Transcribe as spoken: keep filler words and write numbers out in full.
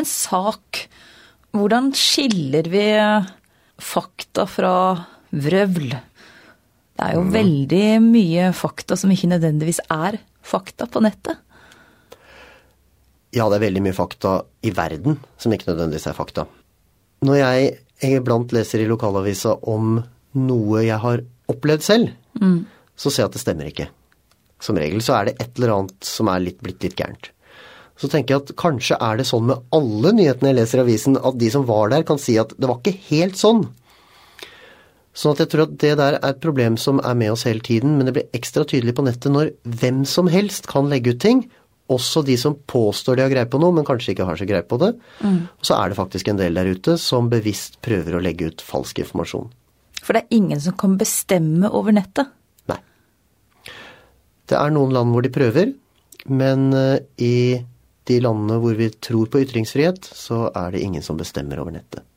en sak. Hvordan skiller vi fakta fra vrøvl? Det er jo mm. veldig mye fakta som ikke nødvendigvis er fakta på nettet. Ja, det er veldig mye fakta i verden som ikke nødvendigvis er fakta. Når jeg, jeg iblant leser i lokalavisa om noe jeg har opplevd selv, mm. så ser jeg at det stemmer ikke. Som regel så er det et eller annet som er litt, blitt litt gærent. Så tenker jeg at kanskje er det sånn med alle nyhetene jeg leser i avisen, at de som var der kan si at det var ikke helt sånn. Sånn at jeg tror at det der er et problem som er med oss hele tiden, men det blir ekstra tydelig på nettet når hvem som helst kan legge ut ting, også de som påstår de har greie på noe, men kanskje ikke har så greie på det. Mm. Og så er det faktisk en del der ute som bevisst prøver å legge ut falsk informasjon. For det er ingen som kan bestemme over nettet? Nei. Det er noen land hvor de prøver, men i de landene hvor vi tror på ytringsfrihet, så er det ingen som bestemmer over nettet.